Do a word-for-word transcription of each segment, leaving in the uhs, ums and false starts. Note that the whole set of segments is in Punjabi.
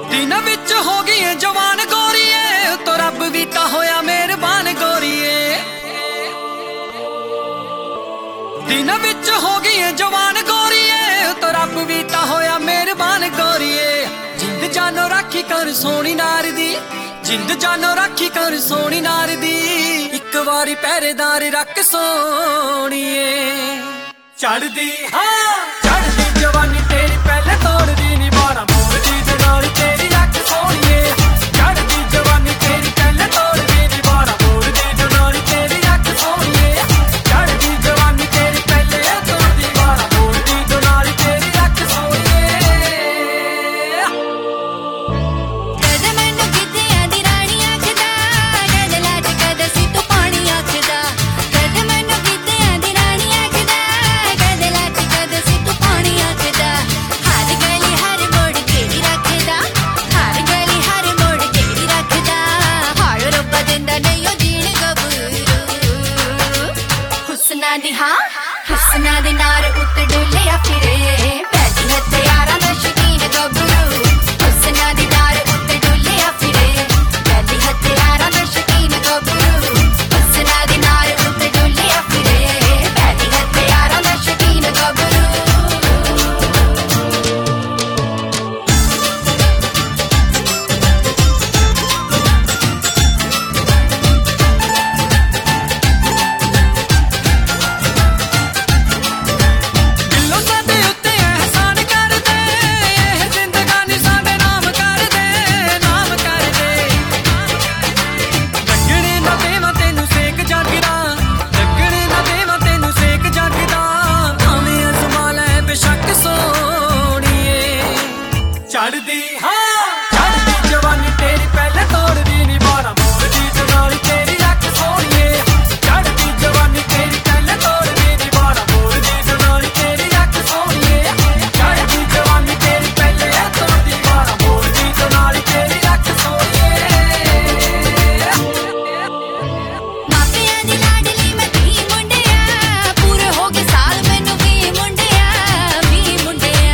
ਦਿਨਾਂ ਵਿੱਚ ਹੋ ਗਈ ਏ ਜਵਾਨ ਗੋਰੀਏ, ਤੋ ਰੱਬ ਵੀ ਤਾਂ ਹੋਇਆ ਮਿਹਰਬਾਨ ਗੋਰੀਏ। ਦਿਨਾਂ ਵਿੱਚ ਹੋ ਗਈ ਏ ਜਵਾਨ ਗੋਰੀਏ, ਤੋ ਰੱਬ ਵੀ ਤਾਂ ਹੋਇਆ ਮਿਹਰਬਾਨ ਗੋਰੀਏ। ਜਿੰਦ ਜਾਨੋ ਰਾਖੀ ਕਰ ਸੋਹਣੀ ਨਾਰ ਦੀ, ਜਿੰਦ ਜਾਨੋ ਰਾਖੀ ਕਰ ਸੋਹਣੀ ਨਾਰ ਦੀ, ਇੱਕ ਵਾਰੀ ਪਹਿਰੇਦਾਰ ਰੱਖ ਸੋਹਣੀਏ। ਚੜਦੀ ਹਾਂ ਚੜਦੀ ਜਵਾਨੀ ਤੇਰੀ ਪਹਿਲੇ ਤੋੜਦੀ ਨੀ ਬਾਰਾਂ ਮੋੜਦੀ ਜਨਾਨੀ ਤੇਰੀ ਰੱਖ ਸੋਹਣੀਏ। ਚੜਦੀ ਜਵਾਨੀ ਤੇਰੀ ਪਹਿਲੇ ਤੋੜਦੀ ਨੀ ਬਾਰਾਂ ਮੋੜਦੀ ਜਨਾਨੀ ਤੇਰੀ ਰੱਖ ਸੋਹਣੀਏ। ਚੜਦੀ ਜਵਾਨੀ ਤੇਰੀ ਪਹਿਲੇ ਤੋੜਦੀ ਬਾਰਾਂ ਮੋੜਦੀ ਜਨਾਨੀ ਤੇਰੀ ਰੱਖ ਸੋਹਣੀਏ। ਕਦੇ ਮੈਨੂੰ ਗਿੱਧਿਆਂ ਦੀ ਰਾਣੀ ਆਖਦਾ, ਕਦੇ ਲਾਜ ਕਦੇ ਸੀ ਤੂੰ ਪਾਣੀ ਆਖਦਾ। ਕਦੇ ਮੈਨੂੰ ਗਿੱਧਿਆਂ ਦੀ ਰਾਣੀ ਆਖਦਾ, ਕਦੇ ਲਾਜ ਕਦੇ ਸੀ ਤੂੰ ਪਾਣੀ ਆਖਦਾ। ਹਰ ਗਲੀ ਹਰ ਮੋੜ ਤੇਰੀ ਰੱਖਦਾ, ਹਰ ਗਲੀ ਹਰ ਮੋੜ ਤੇਰੀ ਰੱਖਦਾ। ਹਾਲ ਰੱਬਾ ਦਿੰਦਾ ਨਹੀਂ ਉਹ ਜੀਣ ਗੱਭਰੂ, ਹੁਸਨਾ ਦੀ ਹਾਂ ਹੁਸਨਾ ਦੇ ਨਾਰ ਉੱਤੇ ਡੁੱਲਿਆ ਫਿਰੇ। ਪੈਦੀ ਹਥਿਆਰਾਂ ਦਾ ਸ਼ੌਕੀਨ ਗੱਭਰੂ, ਹੁਸਨਾ ਦੀ ਨਾਰ ਉੱਤੇ ਡੁੱਲਿਆ ਫਿਰੇ। ਪੈਦੀ ਹਥਿਆਰਾਂ ਦਾ ਸ਼ੌਕੀਨ ਗੱਭਰੂ, ਹੁਸਨਾ ਦੀ ਨਾਰ ਉੱਤੇ ਡੁੱਲਿਆ ਫਿਰੇ। ਪੈਦੀ ਹਥਿਆਰਾਂ ਦਾ ਸ਼ੌਕੀਨ ਗੱਭਰੂ। ਦਿਲੋਂ ਸਾਡੇ ਉੱਤੇ ਅਹਿਸਾਨ ਕਰਦੇ, ਇਹ ਜ਼ਿੰਦਗਾਨੀ ਸਾਡੇ ਨਾਮ ਕਰਦੇ, ਨਾਮ ਕਰਦੇ। ਲੱਗਣੇ ਨਾ ਦੇਵਾਂ ਤੈਨੂੰ ਸੇਕ ਜਗਦਾ, ਲੱਗਣੇ ਨਾ ਦੇਵਾਂ ਤੈਨੂੰ ਸੇਕ ਜਗਦਾ। ਭਾਵੇਂ ਅਜ਼ਮਾ ਲੈ ਬੇਸ਼ੱਕ ਸੋਹਣੀਏ। ਚੜਦੀ ਹਾਂ ਚੜਦੀ ਜਵਾਨੀ ਤੇਰੀ ਪਹਿਲੇ ਤੋੜਦੀ ਨੀ ਬਾਰਾਂ ਮੋੜਦੀ ਜਨਾਨੀ ਤੇਰੀ ਰੱਖ ਸੋਹਣੀਏ। ਚੜਦੀ ਜਵਾਨੀ ਤੇਰੀ ਪਹਿਲੇ ਤੋੜਦੀ ਨੀ ਬਾਰਾਂ ਮੋੜਦੀ ਜਨਾਨੀ ਤੇਰੀ ਰੱਖ ਸੋਹਣੀਏ। ਚੜਦੀ ਜਵਾਨੀ ਤੇਰੀ ਪਹਿਲੇ ਤੋੜਦੀ ਬਾਰਾਂ ਮੋੜਦੀ ਜਨਾਨੀ ਤੇਰੀ ਰੱਖ ਸੋਹਣੀਏ। ਮਾਪਿਆਂ ਦੀ ਲਾਡਲੀ ਮੈਂ ਧੀ ਮੁੰਡਿਆ, ਪੂਰੇ ਹੋ ਗਏ ਸਾਲ ਮੈਨੂੰ ਵੀ ਮੁੰਡਿਆ, ਵੀ ਮੁੰਡਿਆ।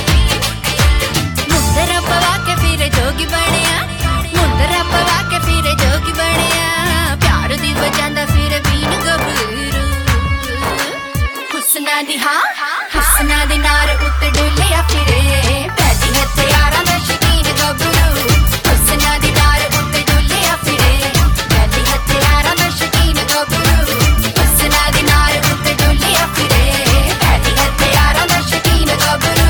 ਮੁੰਦਰਾ ਪਵਾ ਕੇ ਫਿਰ ਜੋਗੀ ਬਣਿਆ, ਮੁੰਦਰਾ ਪਵਾ ਕੇ ਫਿਰ ਜੋਗੀ ਬਣਿਆ। ਪਿਆਰ ਦੀ ਵਜ੍ਹਾ ਦਾ ਫਿਰ ਪੀਣ ਗੱਭਰੂ, ਹੁਸਨਾ ਦੀ ਹਾਂ ਹੁਸਨਾ ਦੇ ਨਾਰ ਉੱਤੇ ਡੁੱਲਿਆ ਫਿਰੇ। ਪੈਦੀ ਹਥਿਆਰਾਂ ਦਾ ਸ਼ੌਕੀਨ ਗੱਭਰੂ, ਹੁਸਨਾ ਦੀ ਨਾਰ ਉੱਤੇ ਡੁੱਲਿਆ ਫਿਰੇ। ਪੈਦੀ ਹਥਿਆਰਾਂ ਦਾ ਸ਼ੌਕੀਨ ਗੱਭਰੂ, ਹੁਸਨਾ ਦੀ ਨਾਰ ਉੱਤੇ ਡੁੱਲਿਆ ਫਿਰੇ। ਪੈਦੀ ਹਥਿਆਰਾਂ ਦਾ ਸ਼ੌਕੀਨ ਗੱਭਰੂ।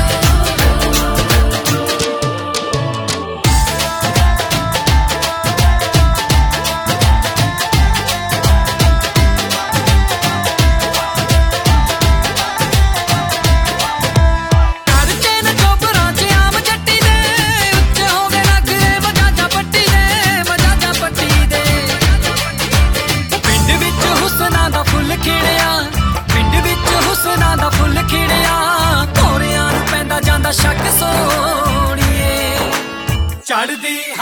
ਕਰ ਚੈਨ ਚੋਬਰਾਂ ਚ ਆਮ ਜੱਟੀ ਦੇ, ਉੱਚੇ ਹੋ ਗਏ ਲੱਗੇ ਮਜਾਜਾ ਪੱਟੀ ਦੇ, ਮਜਾਜਾ ਪੱਟੀ ਦੇ। ਪਿੰਡ ਵਿੱਚ ਹੁਸਨਾ ਦਾ ਫੁੱਲ ਖਿੜਿਆ, ਪਿੰਡ ਵਿੱਚ ਹੁਸਨਾ ਦਾ ਫੁੱਲ ਖਿੜਿਆ। ਘੋੜਿਆਂ ਨੂੰ ਪੈਂਦਾ ਜਾਂਦਾ ਸ਼ੱਕ ਸੋਹਣੀਏ। ਚੜਦੀ